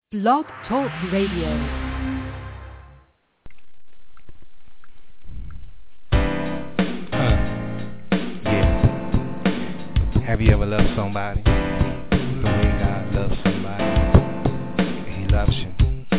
Blog Talk Radio. Have you ever loved somebody the way God loves somebody? He loves you.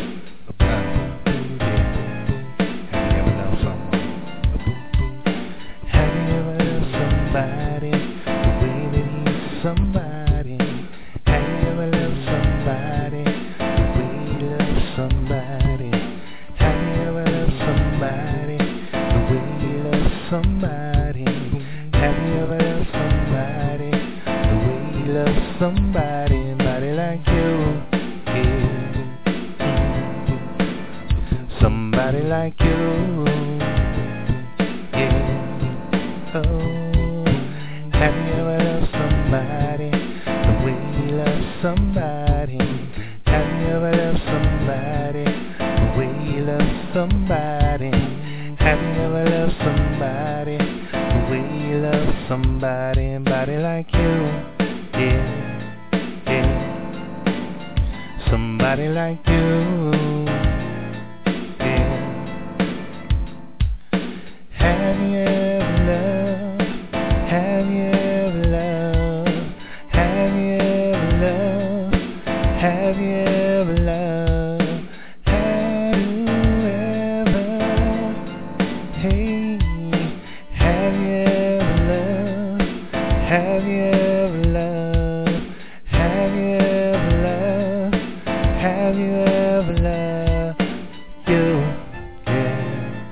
Have you ever loved someone? Have you ever loved somebody the way that he's somebody? Have you ever loved somebody the way he loves somebody? Have you ever loved somebody the way he loves somebody? Have you ever loved somebody the way he loves somebody, somebody like you, yeah. Somebody like you, yeah. Oh, have you ever loved somebody the way he loves somebody? Have you ever loved somebody the way he loves somebody? Have you ever loved somebody the way you love somebody, somebody like you, yeah, yeah. Somebody like you, yeah. Have you ever loved? Have you ever loved? Have you ever loved? Have you ever loved? Have you ever? Hey, have you ever loved? Have you ever loved? Have you ever loved? Have you ever loved you? Yeah.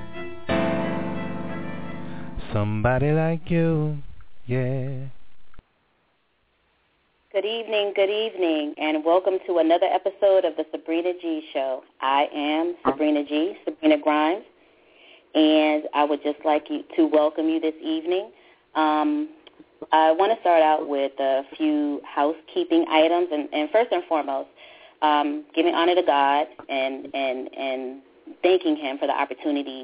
Somebody like you, yeah. Good evening, and welcome to another episode of the Sabrina G Show. I am Sabrina G, Sabrina Grimes, and I would just like to welcome you this evening. I want to start out with a few housekeeping items, and first and foremost, giving honor to God and thanking Him for the opportunity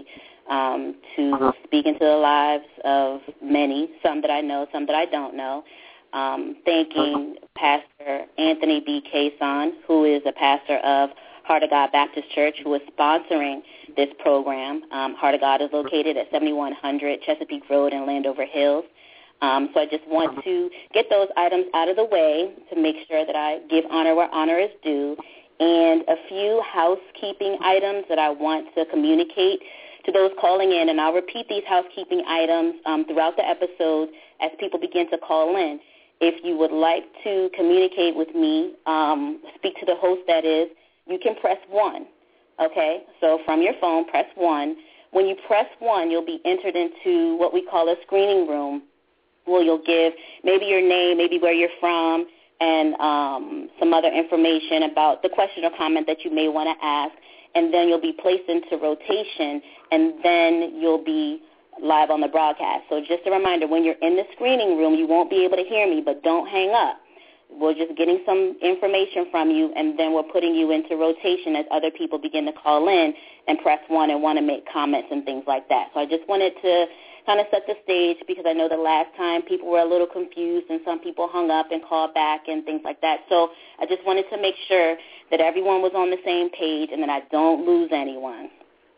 to speak into the lives of many, some that I know, some that I don't know. Thanking Pastor Anthony B. Kayson, who is a pastor of Heart of God Baptist Church, who is sponsoring this program. Heart of God is located at 7100 Chesapeake Road in Landover Hills. So I just want to get those items out of the way to make sure that I give honor where honor is due, and a few housekeeping items that I want to communicate to those calling in, and I'll repeat these housekeeping items throughout the episode as people begin to call in. If you would like to communicate with me, speak to the host, that is, you can press 1, okay? So from your phone, press 1. When you press 1, you'll be entered into what we call a screening room, where you'll give maybe your name, maybe where you're from, and some other information about the question or comment that you may want to ask, and then you'll be placed into rotation, and then you'll be live on the broadcast. So just a reminder, when you're in the screening room, you won't be able to hear me, but don't hang up. We're just getting some information from you, and then we're putting you into rotation as other people begin to call in and press 1 and want to make comments and things like that. So I just wanted to kind of set the stage, because I know the last time people were a little confused and some people hung up and called back and things like that. So I just wanted to make sure that everyone was on the same page and that I don't lose anyone.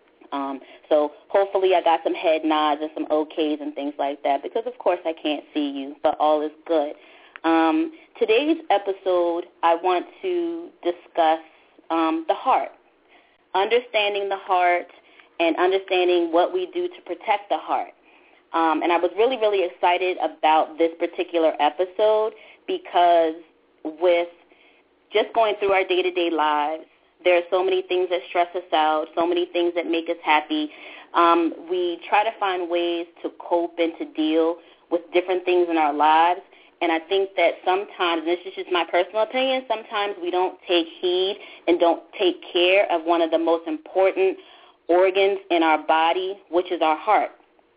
So hopefully I got some head nods and some okays and things like that, because of course I can't see you, but all is good. Today's episode, I want to discuss the heart, understanding the heart and understanding what we do to protect the heart. And I was really, really excited about this particular episode, because with just going through our day-to-day lives, there are so many things that stress us out, so many things that make us happy. We try to find ways to cope and to deal with different things in our lives. And I think that sometimes, and this is just my personal opinion, sometimes we don't take heed and don't take care of one of the most important organs in our body, which is our heart.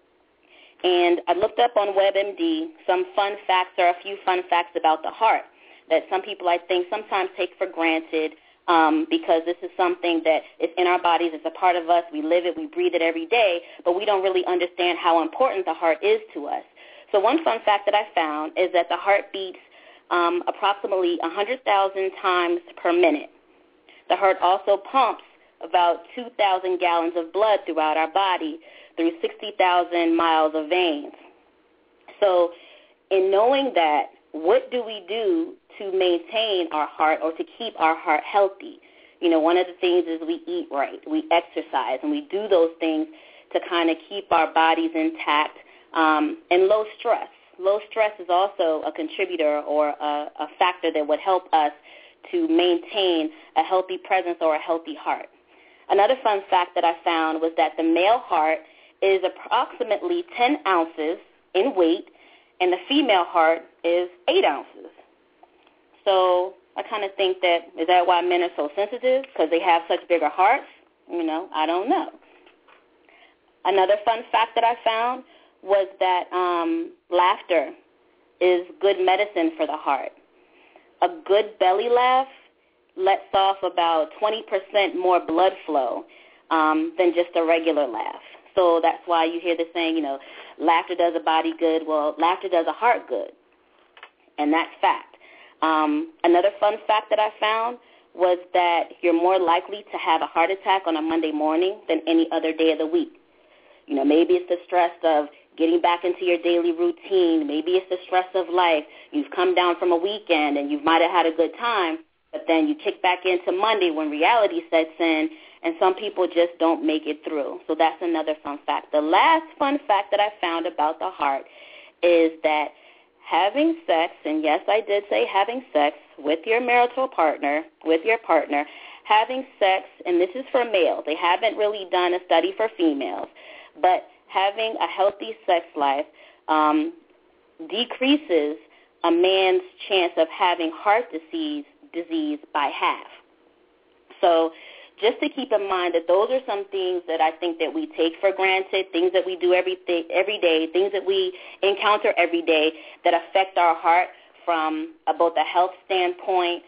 And I looked up on WebMD some fun facts, or a few fun facts about the heart that some people, I think, sometimes take for granted, because this is something that is in our bodies. It's a part of us. We live it. We breathe it every day, but we don't really understand how important the heart is to us. So one fun fact that I found is that the heart beats approximately 100,000 times per minute. The heart also pumps about 2,000 gallons of blood throughout our body through 60,000 miles of veins. So in knowing that, what do we do to maintain our heart or to keep our heart healthy? One of the things is we eat right, we exercise, and we do those things to kind of keep our bodies intact, and low stress. Low stress is also a contributor or a factor that would help us to maintain a healthy presence or a healthy heart. Another fun fact that I found was that the male heart is approximately 10 ounces in weight, and the female heart is 8 ounces. So I kind of think is that why men are so sensitive? Because they have such bigger hearts? I don't know. Another fun fact that I found was that laughter is good medicine for the heart. A good belly laugh lets off about 20% more blood flow than just a regular laugh. So that's why you hear the saying, laughter does a body good. Well, laughter does a heart good, and that's fact. Another fun fact that I found was that you're more likely to have a heart attack on a Monday morning than any other day of the week. Maybe it's the stress of getting back into your daily routine. Maybe it's the stress of life. You've come down from a weekend and you might have had a good time, but then you kick back into Monday when reality sets in, and some people just don't make it through. So that's another fun fact. The last fun fact that I found about the heart is that having sex, and yes, I did say having sex with your marital partner, having sex, and this is for males. They haven't really done a study for females, but having a healthy sex life decreases a man's chance of having heart disease by half. So just to keep in mind that those are some things that I think that we take for granted, things that we do every day, things that we encounter every day that affect our heart from both a health standpoint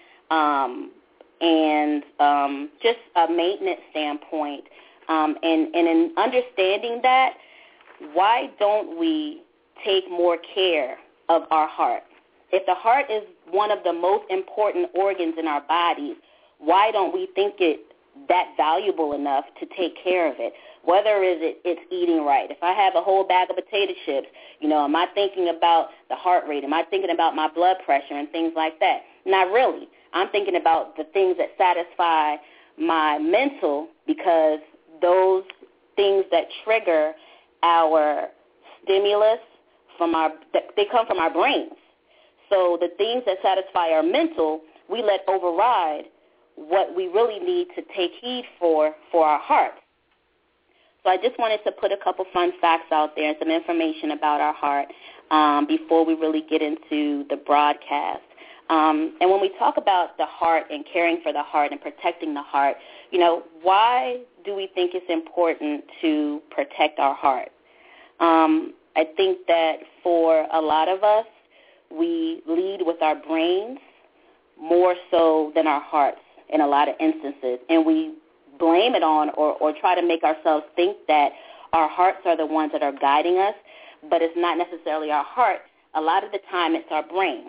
and just a maintenance standpoint. And in understanding that, why don't we take more care of our heart? If the heart is one of the most important organs in our bodies, why don't we think it that valuable enough to take care of it? Whether it's eating right. If I have a whole bag of potato chips, am I thinking about the heart rate? Am I thinking about my blood pressure and things like that? Not really. I'm thinking about the things that satisfy my mental, because those things that trigger our stimulus they come from our brains. So the things that satisfy our mental, we let override what we really need to take heed for our heart. So I just wanted to put a couple fun facts out there and some information about our heart before we really get into the broadcast. And when we talk about the heart and caring for the heart and protecting the heart, why do we think it's important to protect our heart? I think that for a lot of us, we lead with our brains more so than our hearts in a lot of instances, and we blame it on or try to make ourselves think that our hearts are the ones that are guiding us, but it's not necessarily our heart. A lot of the time it's our brain.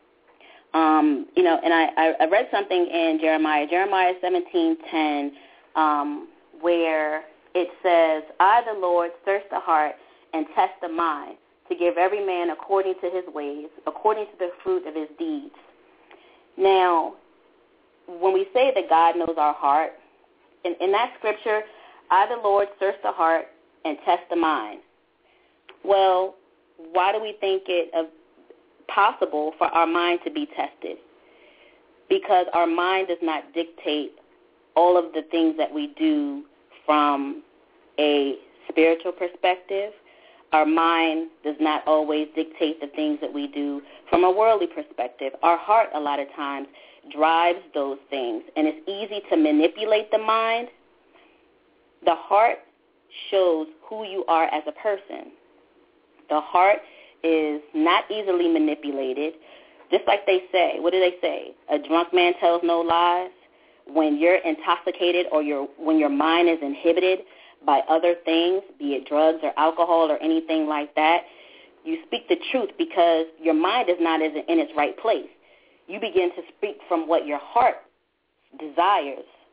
And I read something in Jeremiah 17:10, where it says, I, the Lord, search the heart and test the mind, to give every man according to his ways, according to the fruit of his deeds. Now, when we say that God knows our heart, in that scripture, I, the Lord, search the heart and test the mind. Well, why do we think it possible for our mind to be tested? Because our mind does not dictate all of the things that we do from a spiritual perspective. Our mind does not always dictate the things that we do from a worldly perspective. Our heart, a lot of times, drives those things, and it's easy to manipulate the mind. The heart shows who you are as a person. The heart is not easily manipulated. Just like they say, what do they say? A drunk man tells no lies. When you're intoxicated or when your mind is inhibited by other things, be it drugs or alcohol or anything like that, you speak the truth because your mind is not in its right place. You begin to speak from what your heart desires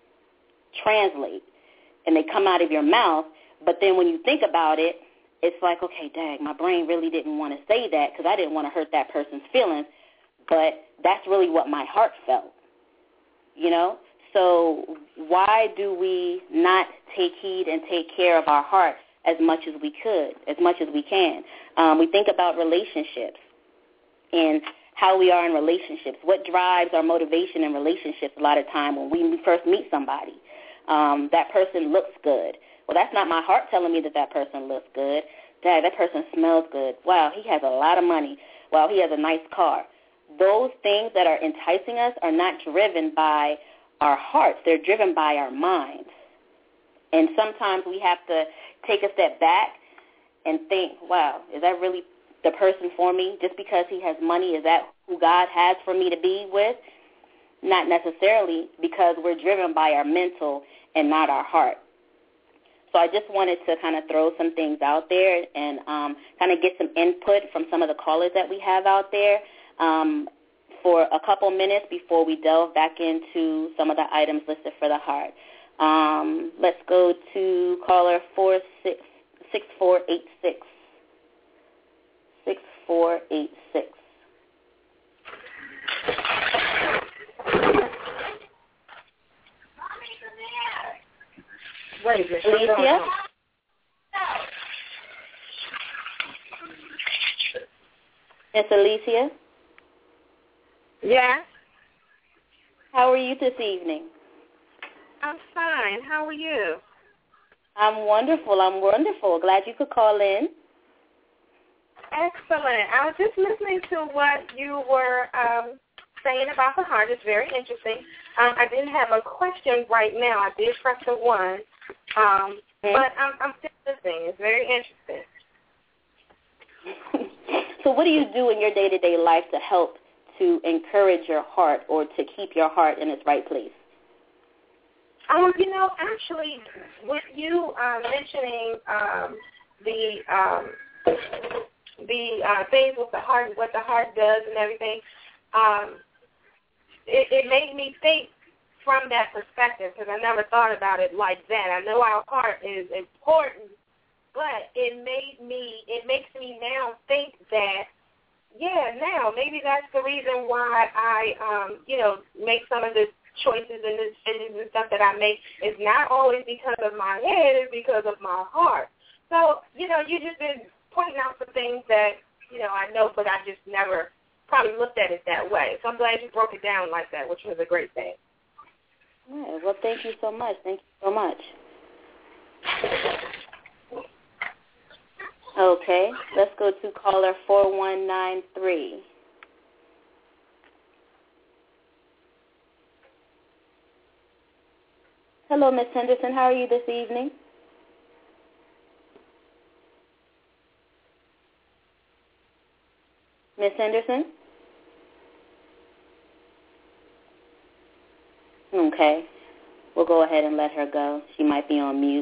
translate, and they come out of your mouth. But then when you think about it, it's like, okay, dang, my brain really didn't want to say that because I didn't want to hurt that person's feelings, but that's really what my heart felt, you know? So why do we not take heed and take care of our heart as much as we could, as much as we can? We think about relationships and how we are in relationships. What drives our motivation in relationships a lot of time when we first meet somebody? That person looks good. Well, that's not my heart telling me that that person looks good. Dad, that person smells good. Wow, he has a lot of money. Wow, he has a nice car. Those things that are enticing us are not driven by our hearts. They're driven by our minds. And sometimes we have to take a step back and think, wow, is that really the person for me? Just because he has money, is that who God has for me to be with? Not necessarily, because we're driven by our mental and not our heart. So I just wanted to kind of throw some things out there and kind of get some input from some of the callers that we have out there for a couple minutes before we delve back into some of the items listed for the heart. Let's go to caller 6486. 6486. Wait a minute. Alicia? It's Alicia? Yeah? How are you this evening? I'm fine. How are you? I'm wonderful. Glad you could call in. Excellent. I was just listening to what you were saying about the heart. It's very interesting. I didn't have a question right now. I did press the one, but I'm still listening. It's very interesting. So what do you do in your day-to-day life to help to encourage your heart or to keep your heart in its right place? Actually, with you mentioning the things with the heart, what the heart does and everything, it made me think from that perspective because I never thought about it like that. I know our heart is important, but it makes me now think that, now maybe that's the reason why I, make some of the choices and decisions and stuff that I make. It's not always because of my head, it's because of my heart. So, you just been pointing out some things that, I know, but I just never probably looked at it that way. So I'm glad you broke it down like that, which was a great thing. Yeah, well, thank you so much. Okay, let's go to caller 4193. Hello, Ms. Henderson. How are you this evening? Ms. Henderson? Okay. We'll go ahead and let her go. She might be on mute.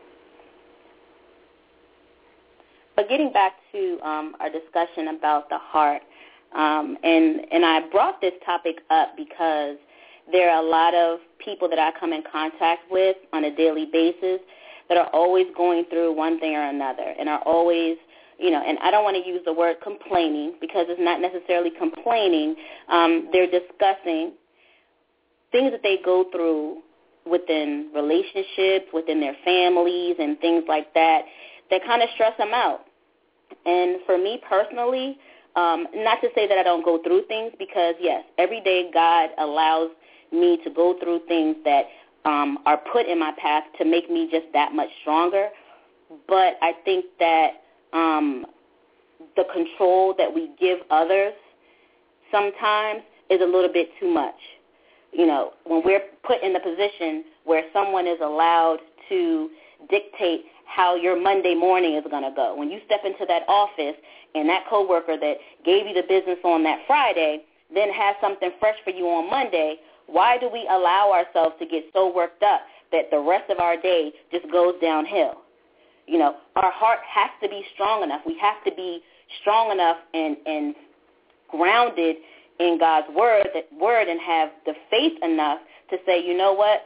But getting back to our discussion about the heart, and I brought this topic up because there are a lot of people that I come in contact with on a daily basis that are always going through one thing or another and are always, and I don't want to use the word complaining because it's not necessarily complaining. They're discussing things that they go through within relationships, within their families and things like that kind of stress them out. And for me personally, not to say that I don't go through things because, yes, every day God allows me to go through things that are put in my path to make me just that much stronger. But I think that the control that we give others sometimes is a little bit too much. When we're put in the position where someone is allowed to dictate how your Monday morning is going to go. When you step into that office and that coworker that gave you the business on that Friday then has something fresh for you on Monday, why do we allow ourselves to get so worked up that the rest of our day just goes downhill? Our heart has to be strong enough. We have to be strong enough and grounded in God's word and have the faith enough to say, you know what,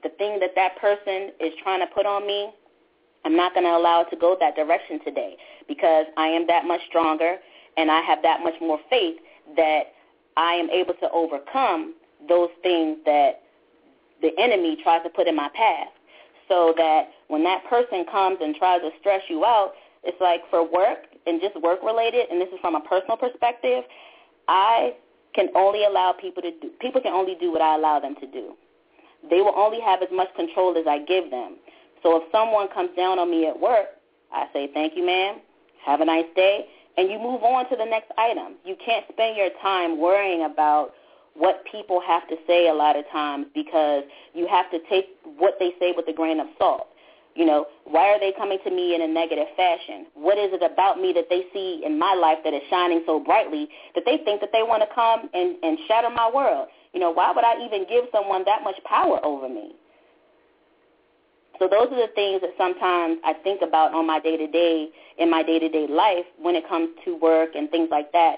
the thing that that person is trying to put on me, I'm not going to allow it to go that direction today, because I am that much stronger and I have that much more faith that I am able to overcome those things that the enemy tries to put in my path. So that when that person comes and tries to stress you out, it's like for work and just work-related, and this is from a personal perspective, I can only allow people can only do what I allow them to do. They will only have as much control as I give them. So if someone comes down on me at work, I say, thank you, ma'am, have a nice day, and you move on to the next item. You can't spend your time worrying about what people have to say a lot of times, because you have to take what they say with a grain of salt. You know, why are they coming to me in a negative fashion? What is it about me that they see in my life that is shining so brightly that they think that they want to come and shatter my world? You know, why would I even give someone that much power over me? So those are the things that sometimes I think about on my day-to-day, in my day-to-day life when it comes to work and things like that,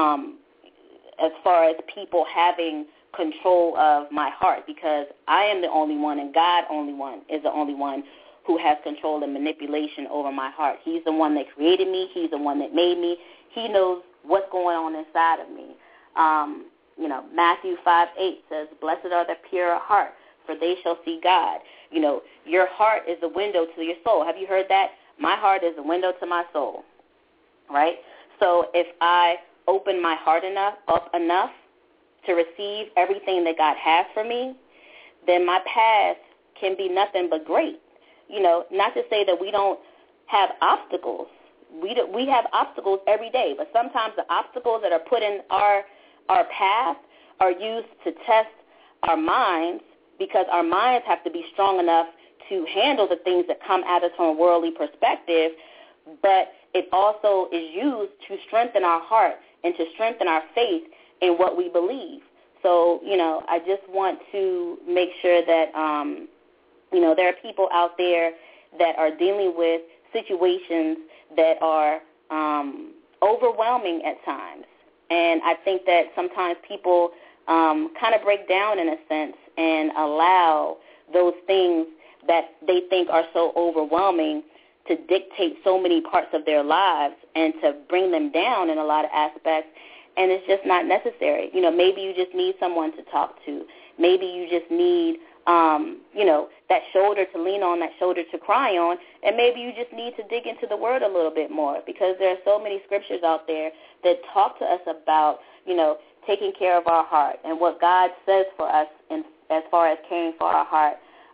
as far as people having control of my heart, because I am the only one, and God is the only one who has control and manipulation over my heart. He's the one that created me. He's the one that made me. He knows what's going on inside of me. You know, Matthew 5:8 says, blessed are the pure heart, for they shall see God. You know, your heart is the window to your soul. Have you heard that? My heart is the window to my soul, right? So if I open my heart up enough to receive everything that God has for me, then my path can be nothing but great. You know, not to say that we don't have obstacles. We have obstacles every day, but sometimes the obstacles that are put in our path are used to test our minds, because our minds have to be strong enough to handle the things that come at us from a worldly perspective, but it also is used to strengthen our heart and to strengthen our faith in what we believe. So, you know, I just want to make sure that, you know, there are people out there that are dealing with situations that are overwhelming at times. And I think that sometimes people kind of break down in a sense and allow those things that they think are so overwhelming to dictate so many parts of their lives and to bring them down in a lot of aspects, and it's just not necessary. You know, maybe you just need someone to talk to. Maybe you just need, you know, that shoulder to lean on, that shoulder to cry on, and maybe you just need to dig into the Word a little bit more, because there are so many scriptures out there that talk to us about, you know, taking care of our heart and what God says for us as far as caring for our heart.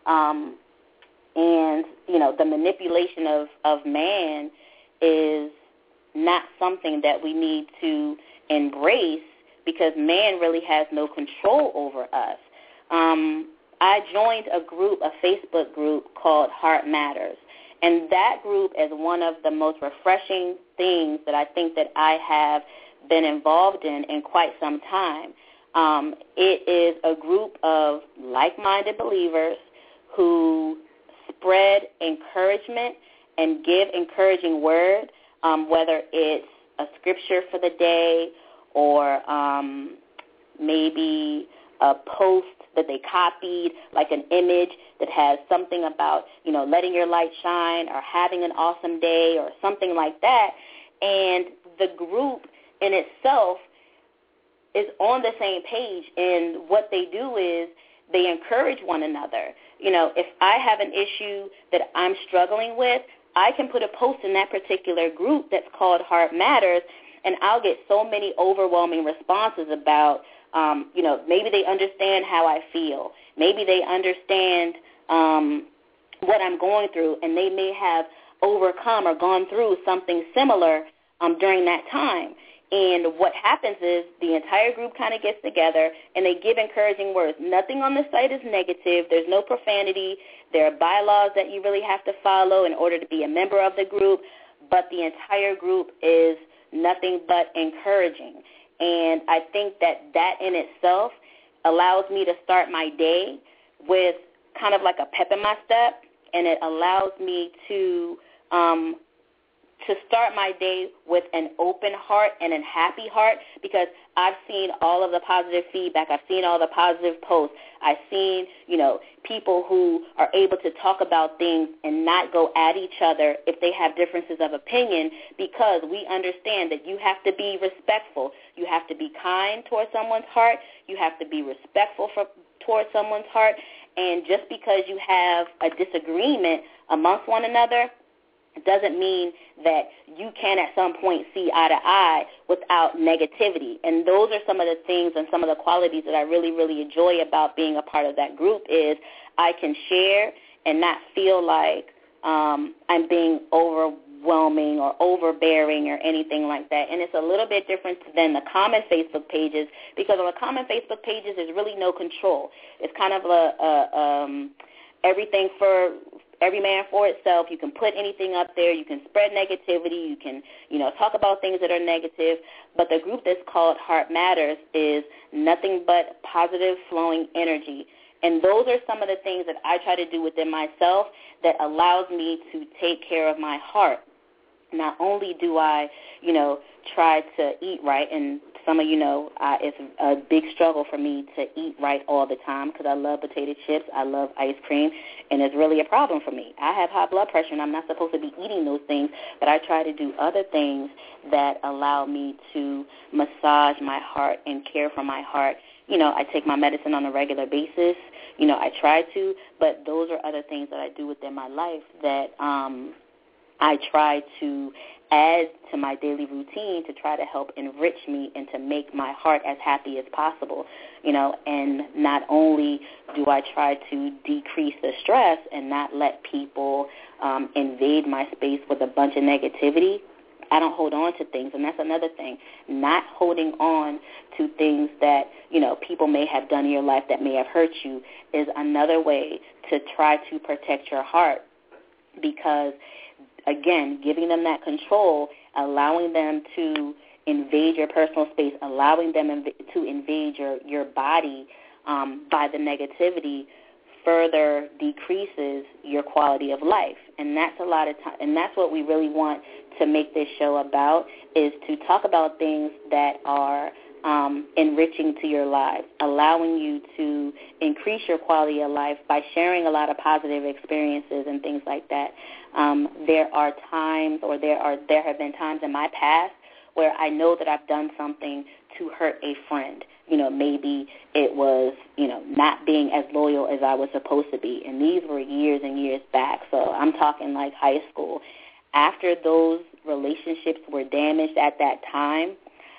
And, you know, the manipulation of man is not something that we need to embrace, because man really has no control over us. I joined a Facebook group called Heart Matters, and that group is one of the most refreshing things that I think that I have been involved in quite some time. It is a group of like-minded believers who spread encouragement and give encouraging word, whether it's a scripture for the day or maybe a post that they copied, like an image that has something about, you know, letting your light shine or having an awesome day or something like that. And the group in itself is on the same page, and what they do is they encourage one another. You know, if I have an issue that I'm struggling with, I can put a post in that particular group that's called Heart Matters, and I'll get so many overwhelming responses about, you know, maybe they understand how I feel. Maybe they understand what I'm going through, and they may have overcome or gone through something similar during that time. And what happens is the entire group kind of gets together and they give encouraging words. Nothing on the site is negative. There's no profanity. There are bylaws that you really have to follow in order to be a member of the group, but the entire group is nothing but encouraging. And I think that in itself allows me to start my day with kind of like a pep in my step, and it allows me to to start my day with an open heart and a happy heart, because I've seen all of the positive feedback. I've seen all the positive posts. I've seen, people who are able to talk about things and not go at each other if they have differences of opinion, because we understand that you have to be respectful. You have to be kind towards someone's heart. You have to be respectful towards someone's heart. And just because you have a disagreement amongst one another, it doesn't mean that you can at some point see eye to eye without negativity. And those are some of the things and some of the qualities that I really, really enjoy about being a part of that group, is I can share and not feel like I'm being overwhelming or overbearing or anything like that. And it's a little bit different than the common Facebook pages, because on the common Facebook pages there's really no control. It's kind of everything for every man for itself. You can put anything up there. You can spread negativity. You can, talk about things that are negative. But the group that's called Heart Matters is nothing but positive flowing energy. And those are some of the things that I try to do within myself that allows me to take care of my heart. Not only do I, try to eat right, and some of you know it's a big struggle for me to eat right all the time, because I love potato chips, I love ice cream, and it's really a problem for me. I have high blood pressure, and I'm not supposed to be eating those things, but I try to do other things that allow me to massage my heart and care for my heart. I take my medicine on a regular basis. I try to, but those are other things that I do within my life that I try to add to my daily routine to try to help enrich me and to make my heart as happy as possible, and not only do I try to decrease the stress and not let people invade my space with a bunch of negativity, I don't hold on to things, and that's another thing. Not holding on to things that, people may have done in your life that may have hurt you is another way to try to protect your heart, because again, giving them that control, allowing them to invade your personal space, allowing them to invade your body by the negativity further decreases your quality of life. And that's a lot of time, and that's what we really want to make this show about, is to talk about things that are enriching to your lives, allowing you to increase your quality of life by sharing a lot of positive experiences and things like that. There are times, or there have been times in my past where I know that I've done something to hurt a friend. Maybe it was, not being as loyal as I was supposed to be. And these were years and years back. So I'm talking like high school. After those relationships were damaged at that time,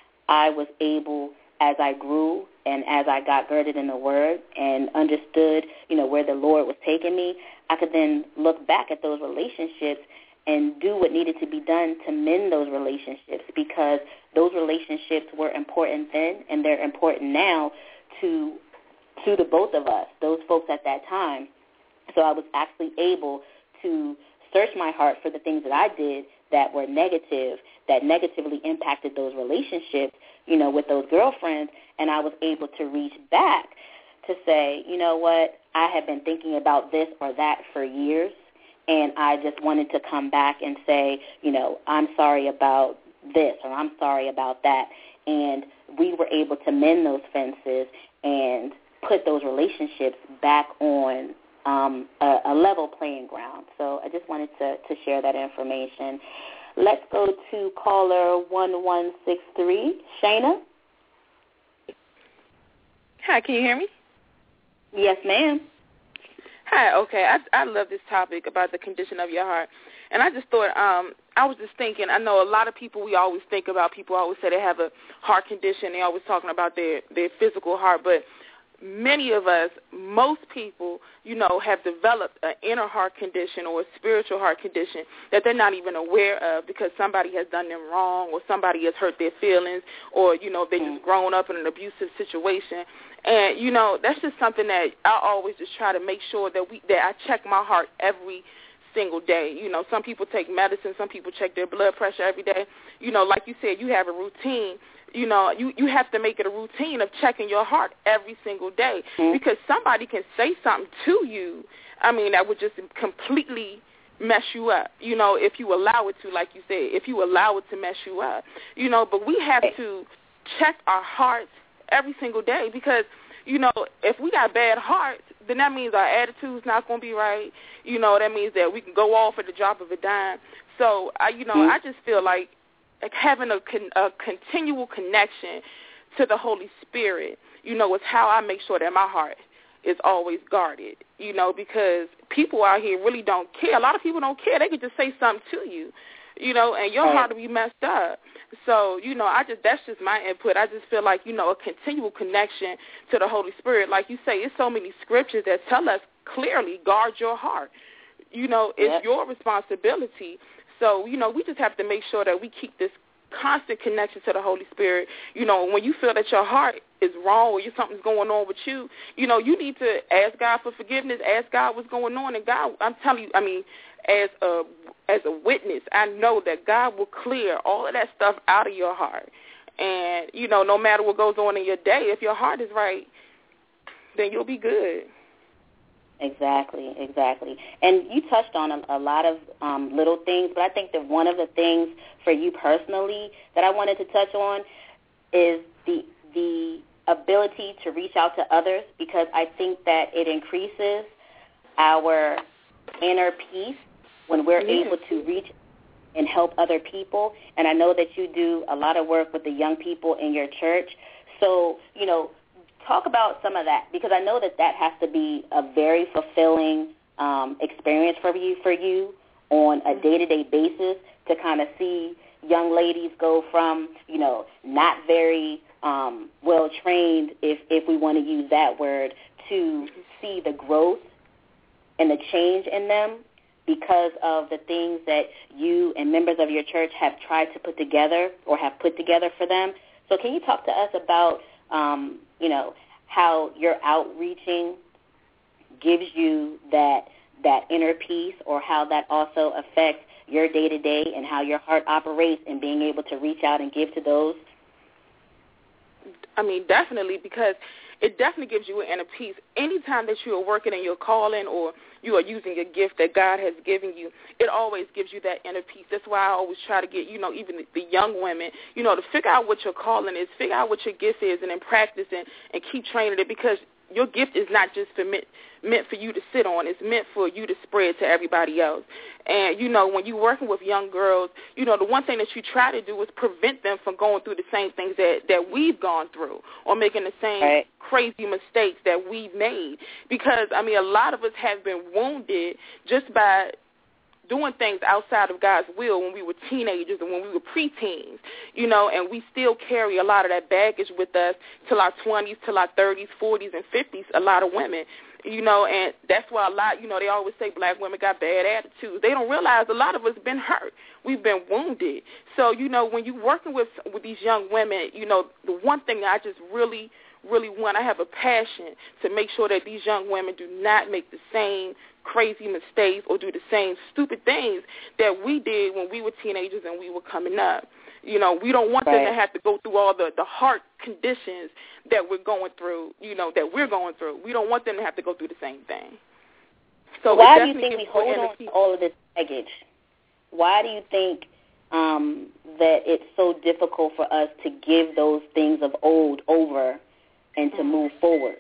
I was able, as I grew and as I got girded in the Word and understood, where the Lord was taking me, I could then look back at those relationships and do what needed to be done to mend those relationships, because those relationships were important then and they're important now to the both of us, those folks at that time. So I was actually able to search my heart for the things that I did that were negative, that negatively impacted those relationships, with those girlfriends, and I was able to reach back to say, you know what, I have been thinking about this or that for years, and I just wanted to come back and say, I'm sorry about this or I'm sorry about that. And we were able to mend those fences and put those relationships back on a level playing ground. So I just wanted to share that information. Let's go to caller 1163. Shayna? Hi, can you hear me? Yes, ma'am. Hi, okay. I love this topic about the condition of your heart. And I just thought, I was just thinking, I know a lot of people, we always think about, people always say they have a heart condition. They're always talking about their physical heart. But many of us, most people, have developed an inner heart condition or a spiritual heart condition that they're not even aware of, because somebody has done them wrong, or somebody has hurt their feelings, or, they just grown up in an abusive situation. And, that's just something that I always just try to make sure that I check my heart every single day. Some people take medicine, some people check their blood pressure every day. Like you said, you have a routine. You have to make it a routine of checking your heart every single day, because somebody can say something to you, that would just completely mess you up, if you allow it to, like you said, if you allow it to mess you up, but we have to check our hearts every single day because, if we got bad hearts, then that means our attitude's not going to be right. That means that we can go off at the drop of a dime. So, I just feel like having a continual connection to the Holy Spirit, is how I make sure that my heart is always guarded, because people out here really don't care. A lot of people don't care. They can just say something to you, and your heart will be messed up. So, that's just my input. I just feel like, a continual connection to the Holy Spirit. Like you say, it's so many scriptures that tell us clearly, guard your heart. It's your responsibility. So, we just have to make sure that we keep this constant connection to the Holy Spirit. When you feel that your heart is wrong or something's going on with you, you need to ask God for forgiveness, ask God what's going on. And God, I'm telling you, as a witness, I know that God will clear all of that stuff out of your heart. And, no matter what goes on in your day, if your heart is right, then you'll be good. Exactly. And you touched on a lot of little things, but I think that one of the things for you personally that I wanted to touch on is the ability to reach out to others, because I think that it increases our inner peace when we're able to reach and help other people. And I know that you do a lot of work with the young people in your church. So, talk about some of that, because I know that has to be a very fulfilling experience for you on a day-to-day basis, to kind of see young ladies go from, not very well-trained, if we want to use that word, to see the growth and the change in them because of the things that you and members of your church have tried to put together or have put together for them. So can you talk to us about, how your outreaching gives you that inner peace, or how that also affects your day-to-day and how your heart operates in being able to reach out and give to those? Definitely, because it definitely gives you an inner peace. Anytime that you are working in your calling or you are using a gift that God has given you, it always gives you that inner peace. That's why I always try to get, even the young women, to figure out what your calling is, figure out what your gift is, and then practice and keep training it, because your gift is not just meant for you to sit on. It's meant for you to spread to everybody else. And, when you're working with young girls, the one thing that you try to do is prevent them from going through the same things that we've gone through, or making the same crazy mistakes that we've made. Because, a lot of us have been wounded just by doing things outside of God's will when we were teenagers and when we were preteens, and we still carry a lot of that baggage with us till our 20s, till our 30s, 40s, and 50s, a lot of women, and that's why a lot, they always say black women got bad attitudes. They don't realize a lot of us been hurt. We've been wounded. So, when you're working with these young women, the one thing I just really want, I have a passion to make sure that these young women do not make the same crazy mistakes or do the same stupid things that we did when we were teenagers and we were coming up. We don't want them to have to go through all the heart conditions that we're going through, that we're going through. We don't want them to have to go through the same thing. So why do you think we hold on to all of this baggage? Why do you think that it's so difficult for us to give those things of old over and to move forward?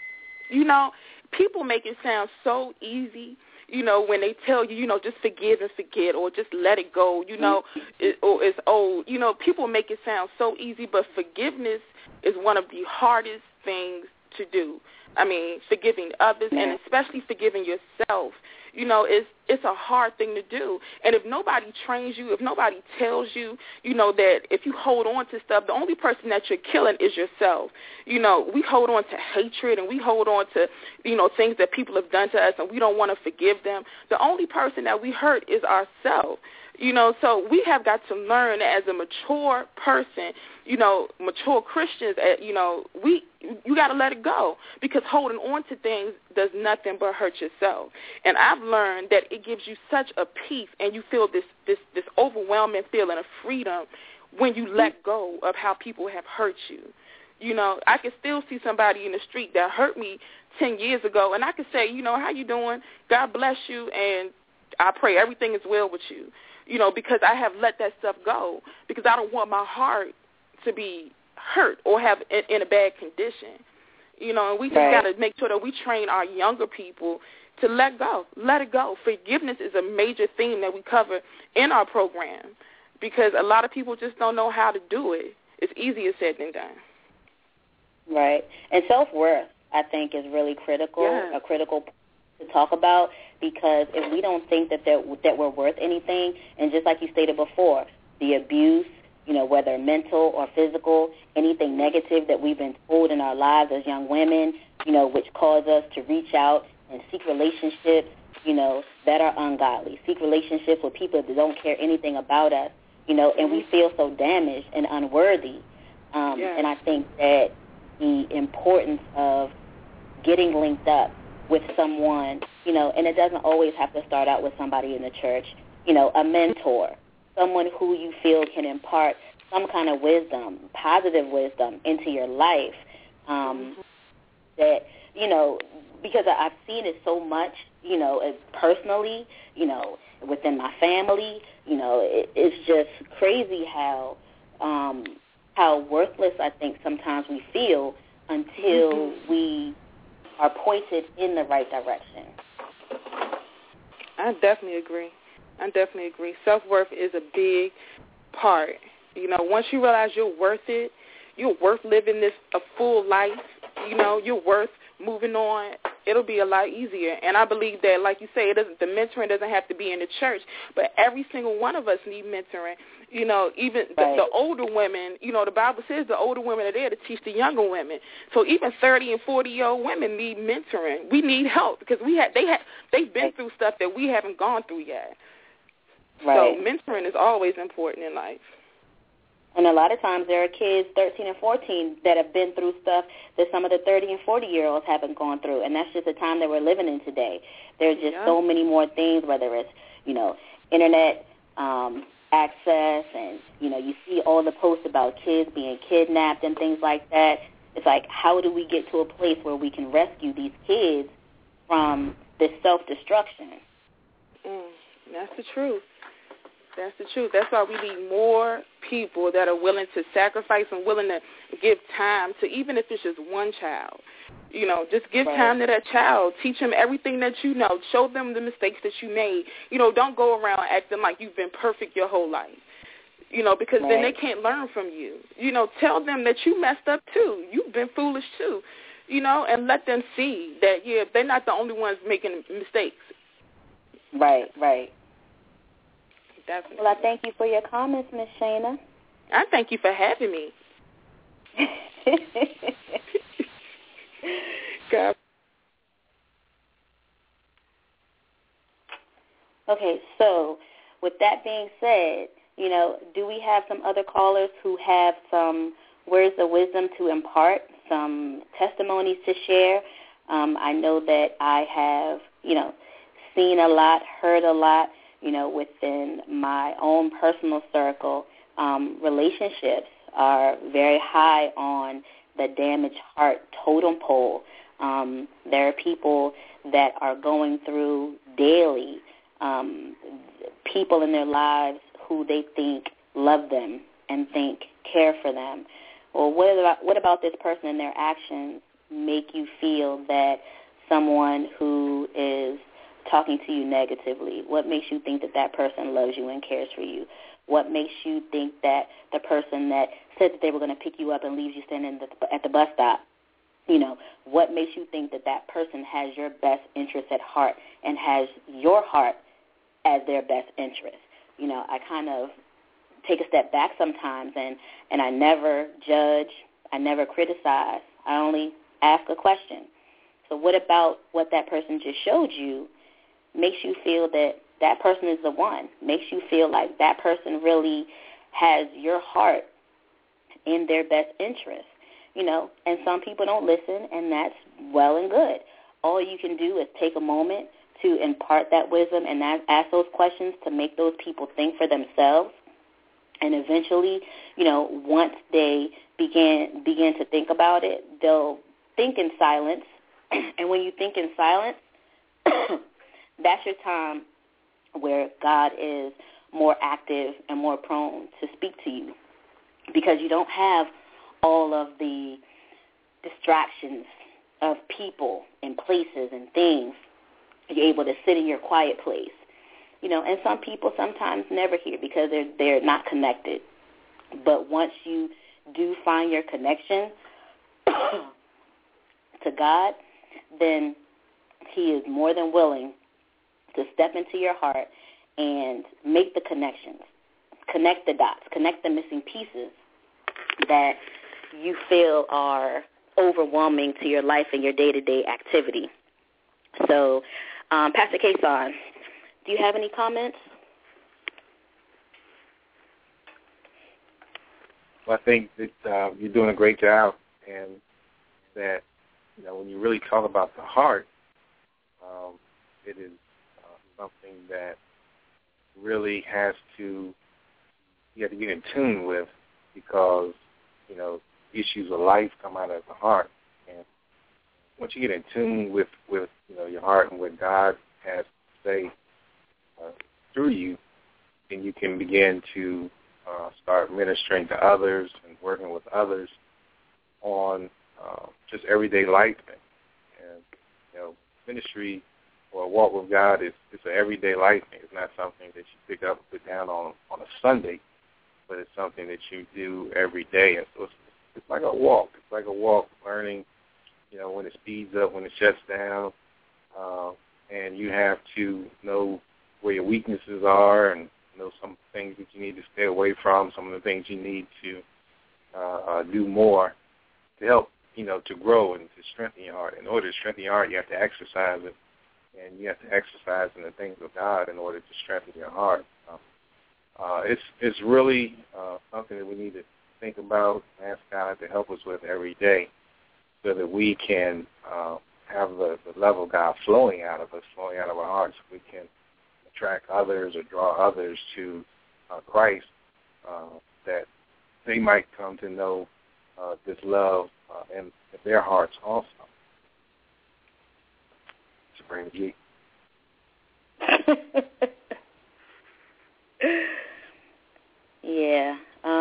People make it sound so easy, when they tell you, just forgive and forget, or just let it go, or it's old. People make it sound so easy, but forgiveness is one of the hardest things to do. Forgiving others and especially forgiving yourself, it's a hard thing to do. And if nobody trains you, if nobody tells you, that if you hold on to stuff, the only person that you're killing is yourself. We hold on to hatred and we hold on to, things that people have done to us, and we don't want to forgive them. The only person that we hurt is ourselves. So we have got to learn as a mature person, mature Christians, you got to let it go, because holding on to things does nothing but hurt yourself. And I've learned that it gives you such a peace, and you feel this overwhelming feeling of freedom when you let go of how people have hurt you. I can still see somebody in the street that hurt me 10 years ago, and I can say, how you doing? God bless you, and I pray everything is well with you, because I have let that stuff go, because I don't want my heart to be hurt or have in a bad condition, and we just got to make sure that we train our younger people to let it go. Forgiveness is a major theme that we cover in our program, because a lot of people just don't know how to do it. It's easier said than done. Right. And self-worth, I think, is really critical, a critical point to talk about, because if we don't think that we're worth anything, and just like you stated before, the abuse, whether mental or physical, anything negative that we've been told in our lives as young women, which cause us to reach out and seek relationships, that are ungodly, seek relationships with people that don't care anything about us, and we feel so damaged and unworthy. And I think that the importance of getting linked up with someone, and it doesn't always have to start out with somebody in the church, a mentor, someone who you feel can impart some kind of wisdom, positive wisdom into your life, that, because I've seen it so much, personally, within my family, it's just crazy how worthless I think sometimes we feel until we are pointed in the right direction. I definitely agree. Self-worth is a big part. Once you realize you're worth it, you're worth living a full life, you're worth moving on, it'll be a lot easier. And I believe that, like you say, the mentoring doesn't have to be in the church, but every single one of us need mentoring. Even the older women, the Bible says the older women are there to teach the younger women. So even 30 and 40-year-old women need mentoring. We need help because they've been through stuff that we haven't gone through yet. Right. So mentoring is always important in life. And a lot of times there are kids, 13 and 14, that have been through stuff that some of the 30 and 40-year-olds haven't gone through. And that's just the time that we're living in today. There's just so many more things, whether it's, internet access, and, you see all the posts about kids being kidnapped and things like that. It's like, how do we get to a place where we can rescue these kids from this self-destruction? That's the truth. That's why we need more people that are willing to sacrifice and willing to give time to, even if it's just one child. Just give time to that child. Teach them everything that you know. Show them the mistakes that you made. Don't go around acting like you've been perfect your whole life. Because then they can't learn from you. Tell them that you messed up too. You've been foolish too. And let them see that, they're not the only ones making mistakes. Right. Definitely. Well, I thank you for your comments, Ms. Shana. I thank you for having me. God. Okay, so with that being said, do we have some other callers who have some words of wisdom to impart, some testimonies to share? I know that I have, seen a lot, heard a lot, within my own personal circle. Relationships are very high on the damaged heart totem pole. There are people that are going through daily, people in their lives who they think love them and think care for them. Well, what about this person and their actions make you feel that someone who is talking to you negatively, what makes you think that person loves you and cares for you? What makes you think that the person that said that they were going to pick you up and leave you standing at the bus stop, what makes you think that person has your best interest at heart and has your heart as their best interest? I kind of take a step back sometimes, and I never judge, I never criticize, I only ask a question. So what about what that person just showed you makes you feel that person is the one, makes you feel like that person really has your heart in their best interest, and some people don't listen, and that's well and good. All you can do is take a moment to impart that wisdom and ask those questions to make those people think for themselves, and eventually, once they begin to think about it, they'll think in silence, and when you think in silence, that's your time where God is more active and more prone to speak to you, because you don't have all of the distractions of people and places and things. You're able to sit in your quiet place, and some people sometimes never hear because they're not connected. But once you do find your connection to God, then he is more than willing to step into your heart and make the connections, connect the dots, connect the missing pieces that you feel are overwhelming to your life and your day-to-day activity. So, Pastor Kason, do you have any comments? Well, I think that you're doing a great job, and that when you really talk about the heart, it is something that really you have to get in tune with, because issues of life come out of the heart, and once you get in tune with your heart and what God has to say through you, then you can begin to start ministering to others and working with others on just everyday life. And ministry or a walk with God is an everyday life thing. It's not something that you pick up and put down on a Sunday, but it's something that you do every day. And so it's like a walk. It's like a walk, learning, when it speeds up, when it shuts down, and you have to know where your weaknesses are and know some things that you need to stay away from, some of the things you need to do more to help, to grow and to strengthen your heart. In order to strengthen your heart, you have to exercise it, and you have to exercise in the things of God in order to strengthen your heart. It's really something that we need to think about, ask God to help us with every day, so that we can have the love of God flowing out of us, flowing out of our hearts. We can attract others or draw others to Christ, that they might come to know this love in their hearts also. Sabrina G. Yeah.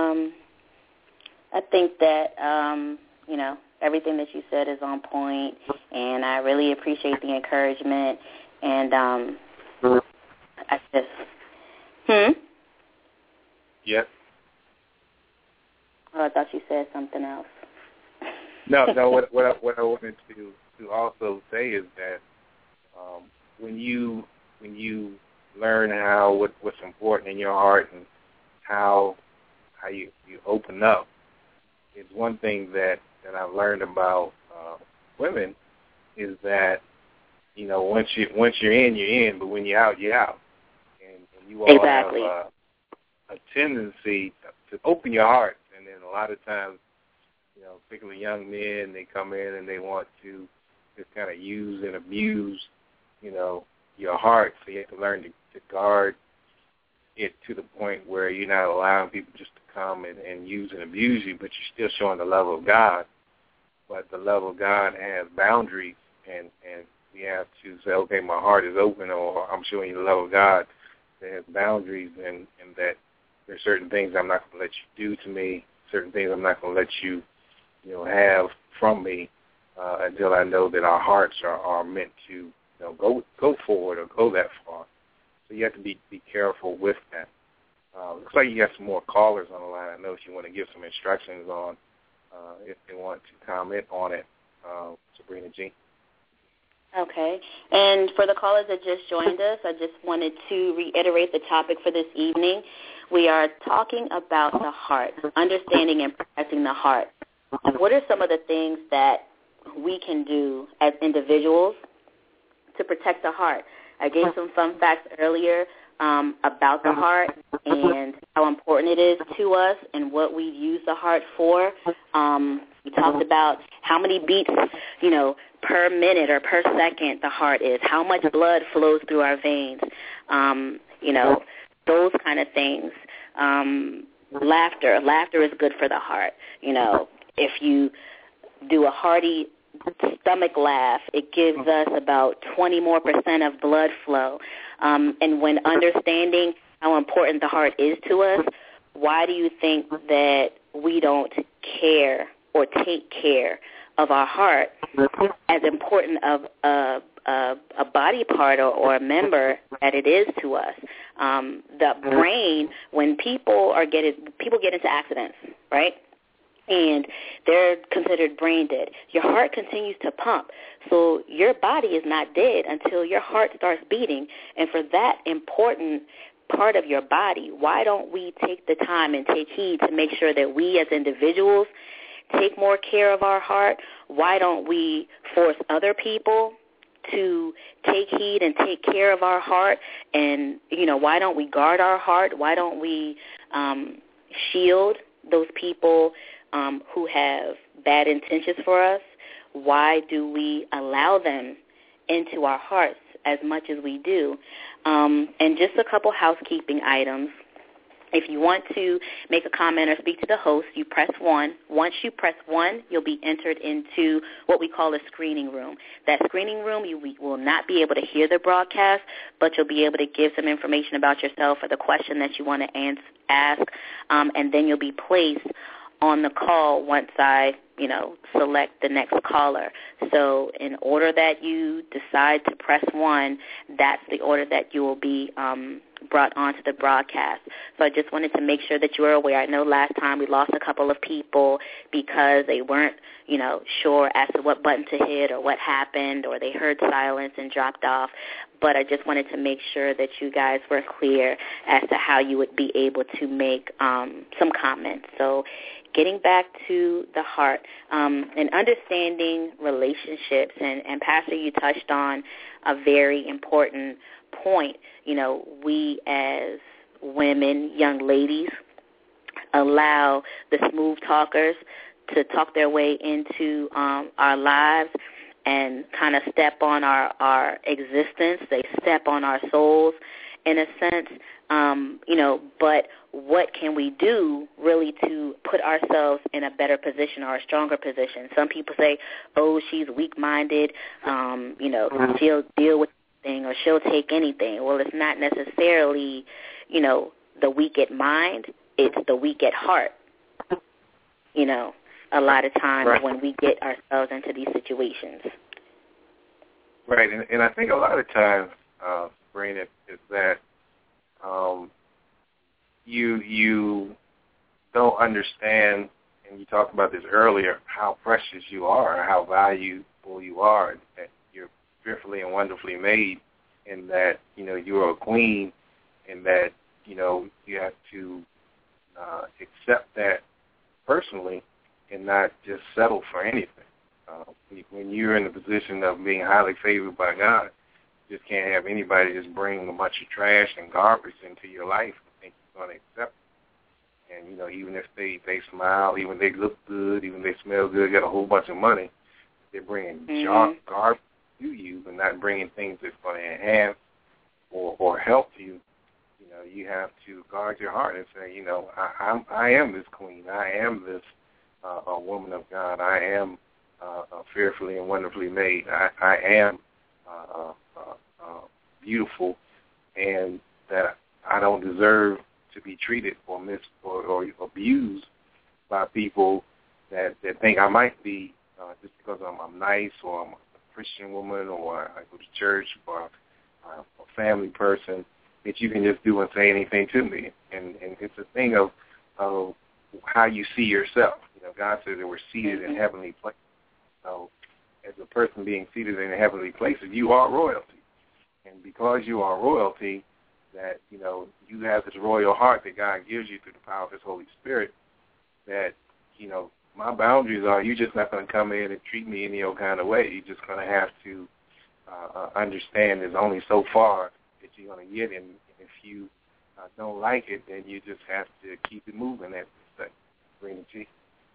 I think that, everything that you said is on point, and I really appreciate the encouragement. And I just, Yes. Oh, I thought you said something else. No. What I wanted to also say is that when you learn what's important in your heart and how you open up, it's one thing that I've learned about women is that once you're in, you're in, but when you're out, you're out, and you all exactly. have a tendency to open your heart, and then a lot of times, particularly young men, they come in and they want to just kind of use and abuse, your heart. So you have to learn to guard it to the point where you're not allowing people just to come and use and abuse you, but you're still showing the love of God. But the love of God has boundaries, and we have to say, okay, my heart is open, or I'm showing you the love of God that has boundaries, and that there's certain things I'm not going to let you do to me, certain things I'm not going to let you, have from me until I know that our hearts are meant to go forward or go that far. So you have to be careful with that. Looks like you got some more callers on the line. I know if you want to give some instructions on if they want to comment on it, Sabrina G. Okay. And for the callers that just joined us, I just wanted to reiterate the topic for this evening. We are talking about the heart, understanding and protecting the heart. What are some of the things that we can do as individuals to protect the heart? I gave some fun facts earlier about the heart and how important it is to us and what we use the heart for. We talked about how many beats, per minute or per second the heart is, how much blood flows through our veins, those kind of things. Laughter is good for the heart. If you do a hearty stomach laugh. It gives us about 20% more of blood flow. And when understanding how important the heart is to us, why do you think that we don't care or take care of our heart as important of a body part or a member that it is to us? The brain, when people get into accidents, right? And they're considered brain dead. Your heart continues to pump. So your body is not dead until your heart starts beating. And for that important part of your body, why don't we take the time and take heed to make sure that we as individuals take more care of our heart? Why don't we force other people to take heed and take care of our heart? And, why don't we guard our heart? Why don't we shield those people who have bad intentions for us? Why do we allow them into our hearts as much as we do? And just a couple housekeeping items. If you want to make a comment or speak to the host, you press 1. Once you press 1, you'll be entered into what we call a screening room. That screening room, you will not be able to hear the broadcast, but you'll be able to give some information about yourself or the question that you want to ask, and then you'll be placed on the call once I, select the next caller. So in order that you decide to press 1, that's the order that you will be brought onto the broadcast. So I just wanted to make sure that you were aware. I know last time we lost a couple of people because they weren't, sure as to what button to hit or what happened, or they heard silence and dropped off. But I just wanted to make sure that you guys were clear as to how you would be able to make some comments. So getting back to the heart and understanding relationships, and Pastor, you touched on a very important point. We as women, young ladies, allow the smooth talkers to talk their way into our lives and kind of step on our existence. They step on our souls in a sense, but what can we do really to put ourselves in a better position or a stronger position? Some people say, oh, she's weak-minded, she'll deal with anything or she'll take anything. Well, it's not necessarily, the weak at mind, it's the weak at heart, a lot of times when we get ourselves into these situations. Right, and I think a lot of times, Sabrina, is that you don't understand, and you talked about this earlier, how precious you are, how valuable you are, that you're fearfully and wonderfully made, and that, you're a queen, and that, you have to accept that personally and not just settle for anything. When you're in the position of being highly favored by God, you just can't have anybody just bring a bunch of trash and garbage into your life and think you're going to accept it. And, even if they smile, even if they look good, even if they smell good, got a whole bunch of money, they're bringing garbage to you and not bringing things that's going to enhance or help you. You have to guard your heart and say, I am this queen. I am this a woman of God. I am fearfully and wonderfully made. I am beautiful, and that I don't deserve to be treated or abused by people that think I might be just because I'm nice, or I'm a Christian woman, or I go to church, or I'm a family person, that you can just do and say anything to me. And it's a thing of how you see yourself. God said that we're seated in heavenly places. So as a person being seated in heavenly places, you are royalty. And because you are royalty, that, you have this royal heart that God gives you through the power of His Holy Spirit, that, my boundaries are, you're just not going to come in and treat me any old kind of way. You're just going to have to understand there's only so far that you're going to get, and if you don't like it, then you just have to keep it moving, as we say. Sabrina G.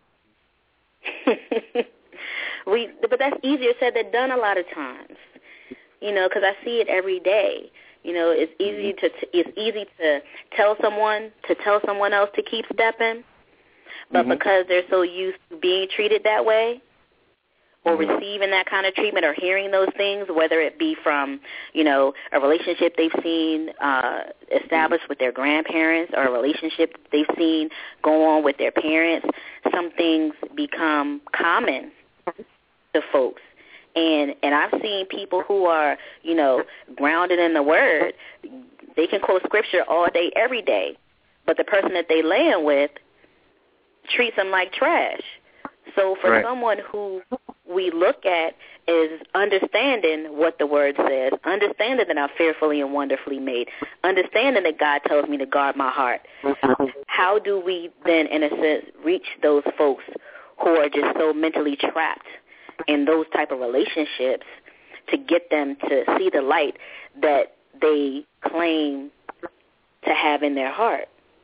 But that's easier said than done a lot of times, because I see it every day. It's easy to tell someone else to keep stepping, but because they're so used to being treated that way, or receiving that kind of treatment or hearing those things, whether it be from, a relationship they've seen established with their grandparents or a relationship they've seen go on with their parents, some things become common to folks. And I've seen people who are, grounded in the Word. They can quote scripture all day, every day, but the person that they laying with treats them like trash. So for someone who we look at is understanding what the Word says, understanding that I'm fearfully and wonderfully made, understanding that God tells me to guard my heart, how do we then, in a sense, reach those folks who are just so mentally trapped in those type of relationships to get them to see the light that they claim to have in their heart?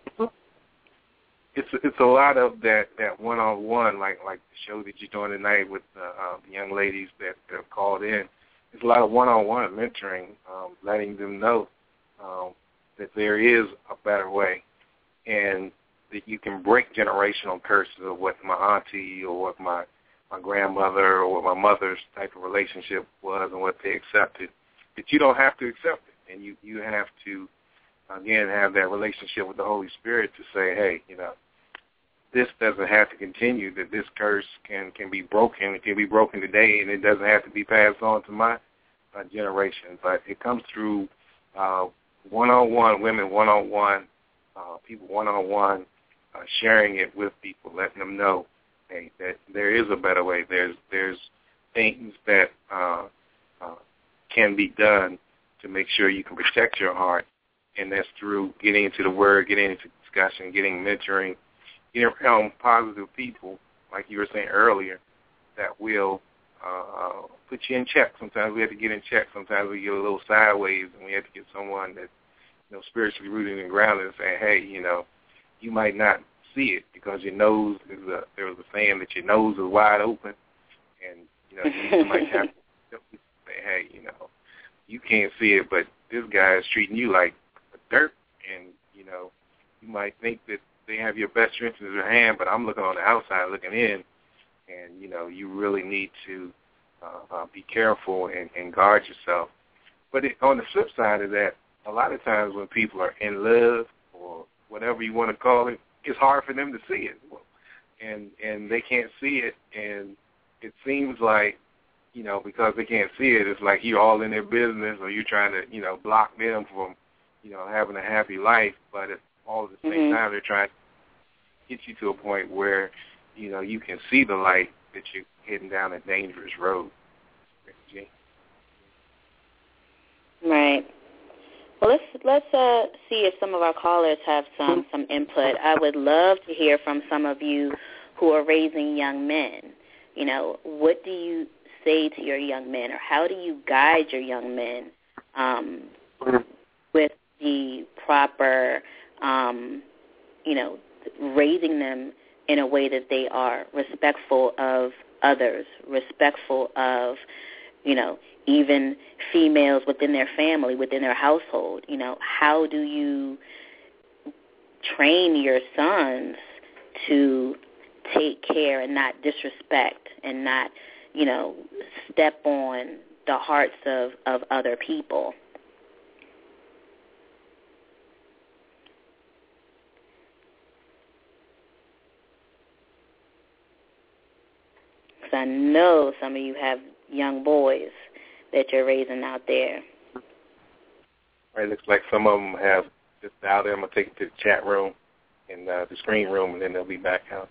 It's a lot of that one-on-one, like the show that you're doing tonight with the young ladies that have called in. It's a lot of one-on-one mentoring, letting them know that there is a better way, and that you can break generational curses of what my auntie or what my grandmother or what my mother's type of relationship was and what they accepted. That you don't have to accept it, and you have to, again, have that relationship with the Holy Spirit to say, hey, this doesn't have to continue, that this curse can be broken. It can be broken today, and it doesn't have to be passed on to my generation. But it comes through one-on-one, women one-on-one, people one-on-one, sharing it with people, letting them know, hey, that there is a better way. There's things that can be done to make sure you can protect your heart, and that's through getting into the Word, getting into discussion, getting mentoring, getting around positive people, like you were saying earlier, that will put you in check. Sometimes we have to get in check. Sometimes we get a little sideways, and we have to get someone that's spiritually rooted and grounded and say, hey, you might not see it because your nose there was a saying that your nose is wide open, and you might have to say, hey, you can't see it, but this guy is treating you like dirt, and you might think that they have your best interest in their hand, but I'm looking on the outside, looking in, and you really need to be careful and guard yourself. But on the flip side of that, a lot of times when people are in love or whatever you want to call it, it's hard for them to see it, and they can't see it, and it seems like because they can't see it, it's like you're all in their business, or you're trying to block them from having a happy life, but all at the same time they're trying to get you to a point where you can see the light, that you're heading down a dangerous road. Right. Well, let's see if some of our callers have some input. I would love to hear from some of you who are raising young men. What do you say to your young men, or how do you guide your young men with the proper, raising them in a way that they are respectful of others, respectful of, even females within their family, within their household? How do you train your sons to take care and not disrespect and not, step on the hearts of other people? Because I know some of you have young boys that you're raising out there. Right, looks like some of them have just dialed in. I'm going to take it to the chat room and the screen room, and then they'll be back out.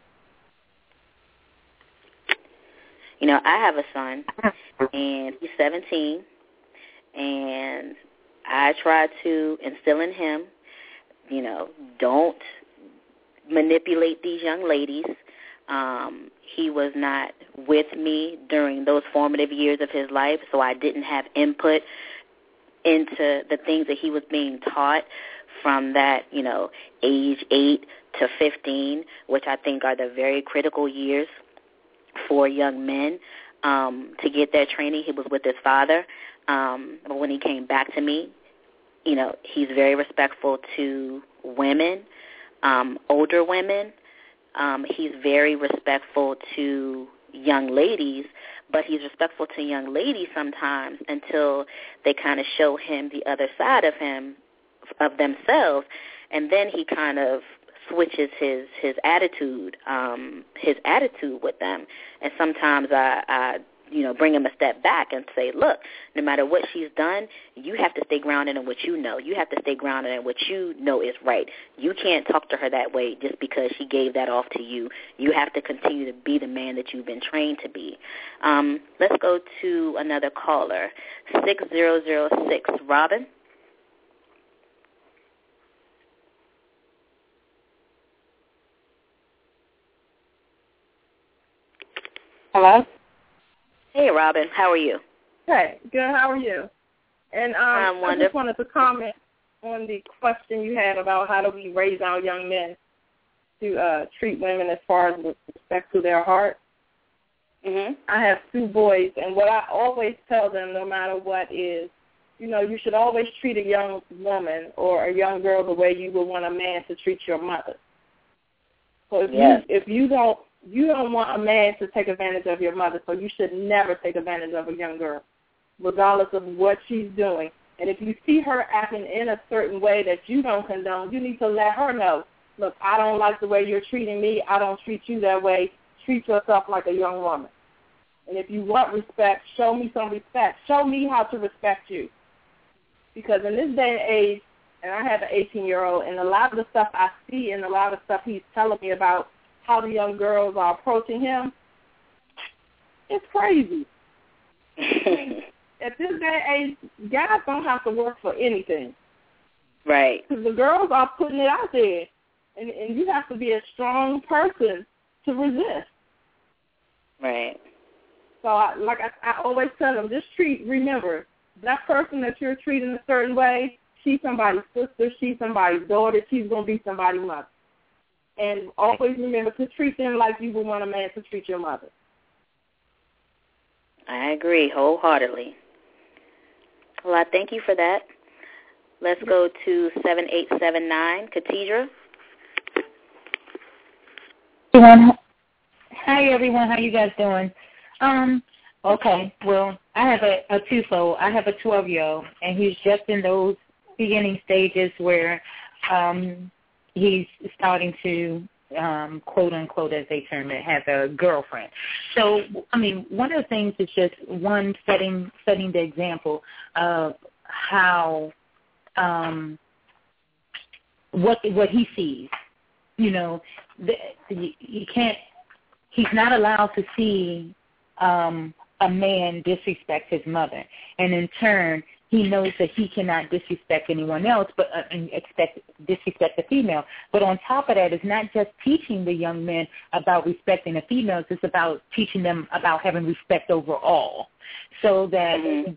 I have a son, and he's 17, and I try to instill in him, don't manipulate these young ladies. He was not with me during those formative years of his life, so I didn't have input into the things that he was being taught from that, age 8 to 15, which I think are the very critical years for young men to get that training. He was with his father, but when he came back to me, he's very respectful to women, older women. He's very respectful to young ladies, but he's respectful to young ladies sometimes until they kind of show him the other side of themselves, and then he kind of switches his attitude with them. And sometimes I bring him a step back and say, look, no matter what she's done, you have to stay grounded in what you know. You have to stay grounded in what you know is right. You can't talk to her that way just because she gave that off to you. You have to continue to be the man that you've been trained to be. Let's go to another caller, 6006. Robin? Hello? Hey, Robin. How are you? Hey, good. How are you? And I'm I just wanted to comment on the question you had about how do we raise our young men to treat women as far as with respect to their heart. Mm-hmm. I have 2 boys, and what I always tell them, no matter what, is, you should always treat a young woman or a young girl the way you would want a man to treat your mother. So if you don't want a man to take advantage of your mother, so you should never take advantage of a young girl, regardless of what she's doing. And if you see her acting in a certain way that you don't condone, you need to let her know, look, I don't like the way you're treating me. I don't treat you that way. Treat yourself like a young woman. And if you want respect, show me some respect. Show me how to respect you. Because in this day and age, and I have an 18-year-old, and a lot of the stuff I see and a lot of stuff he's telling me about how the young girls are approaching him, it's crazy. At this day and age, guys don't have to work for anything. Right. Because the girls are putting it out there, and you have to be a strong person to resist. Right. So, I always tell them, remember, that person that you're treating a certain way, she's somebody's sister, she's somebody's daughter, she's going to be somebody's mother. And always remember to treat them like you would want a man to treat your mother. I agree wholeheartedly. Well, I thank you for that. Let's go to 7879. Katidra? Hi, everyone. How you guys doing? Okay, well, I have a twofold. I have a 12-year-old, and he's just in those beginning stages where he's starting to, quote unquote, as they term it, have a girlfriend. So, I mean, one of the things is just setting the example of how what he sees. You can't. He's not allowed to see a man disrespect his mother, and in turn, he knows that he cannot disrespect anyone else, but disrespect the female. But on top of that, it's not just teaching the young men about respecting the females; it's about teaching them about having respect overall, so that